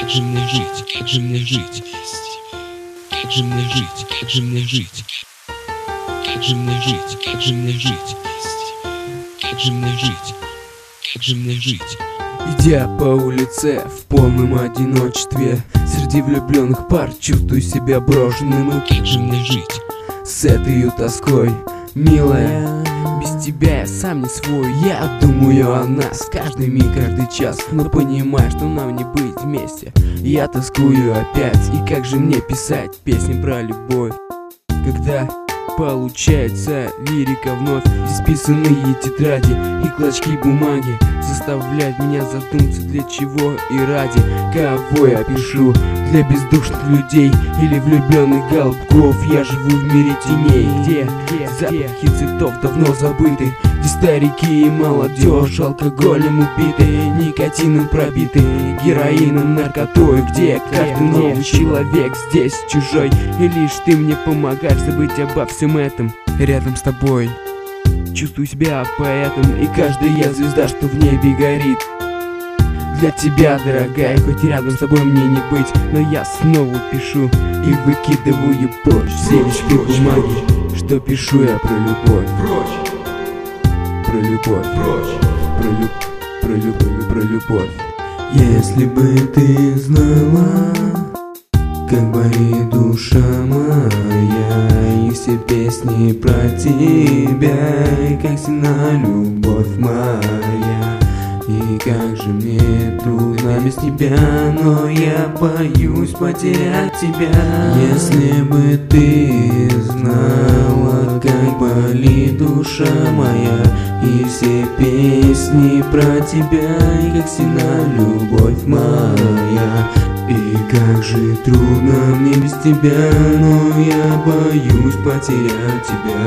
как же мне жить, как же мне жить, как же мне жить, как же мне жить, как же мне жить, как же мне жить, как же мне жить, как же мне жить. Идя по улице в полном одиночестве, среди влюбленных пар чувствую себя брошенным. И как же мне жить с этой тоской, милая, без тебя я сам не свой. Я думаю о нас каждый миг, каждый час, но понимаю, что нам не быть вместе. Я тоскую опять, и как же мне писать песни про любовь, когда получается лирика вновь, исписанные тетради и клочки бумаги заставляют меня задуматься, для чего и ради кого я пишу. Для бездушных людей или влюбленных голубков. Я живу в мире теней, где запахи цветов давно забыты, где старики и молодежь алкоголем убиты, никотином пробиты, героином, наркотой, где каждый новый человек здесь чужой, и лишь ты мне помогаешь забыть обо всем этом. Рядом с тобой чувствую себя поэтом, и каждая звезда, что в небе горит, для тебя, дорогая, хоть рядом с тобой мне не быть, но я снова пишу и выкидываю прочь все листки бумаги, что пишу я про любовь, про любовь, про любовь. Если бы ты знала, как болит душа моя, и все песни про тебя, и как сильна любовь моя, и как же мне трудно без тебя, но я боюсь потерять тебя. Если бы ты знала, как болит душа моя, и все песни про тебя, и как сильна любовь моя, и как же трудно мне без тебя, но я боюсь потерять тебя.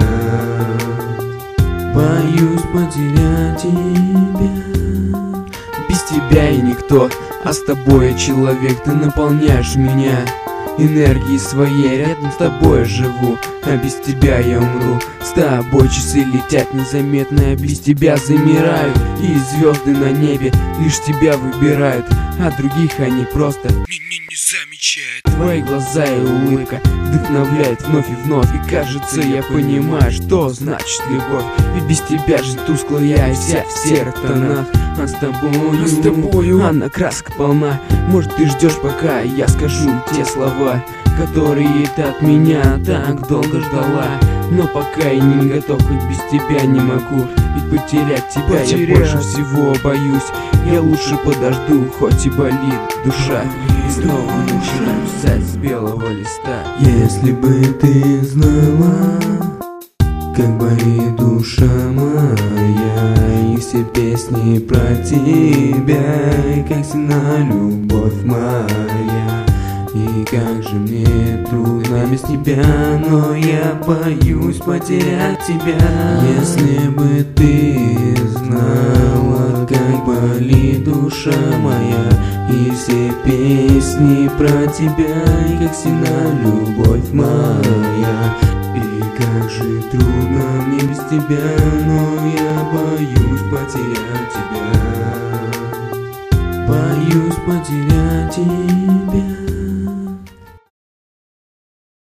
Боюсь потерять тебя. Без тебя я никто, а с тобой я человек. Ты наполняешь меня энергией своей, рядом с тобой я живу, а без тебя я умру. С тобой часы летят незаметно, а без тебя замирают, и звезды на небе лишь тебя выбирают, а других они просто не замечают. Твои глаза и улыбка вдохновляют вновь и вновь, и кажется, я понимаю, что значит любовь. Ведь без тебя жизнь тусклая, и вся в серых тонах, а с тобою она краска полна. Может, ты ждешь, пока я скажу те слова, которые ты от меня так долго ждала, но пока я не готов, хоть без тебя не могу. Ведь потерять тебя я больше всего боюсь. Я лучше подожду, хоть и болит душа, и снова нужно писать с белого листа. Если бы ты знала, как болит душа моя, и все песни про тебя, и как сильна любовь моя, и как же мне трудно без тебя, но я боюсь потерять тебя. Если бы ты знала, как болит душа моя, и все песни про тебя, и как сильна любовь моя, и как же трудно мне без тебя, но я боюсь потерять тебя. Боюсь потерять тебя.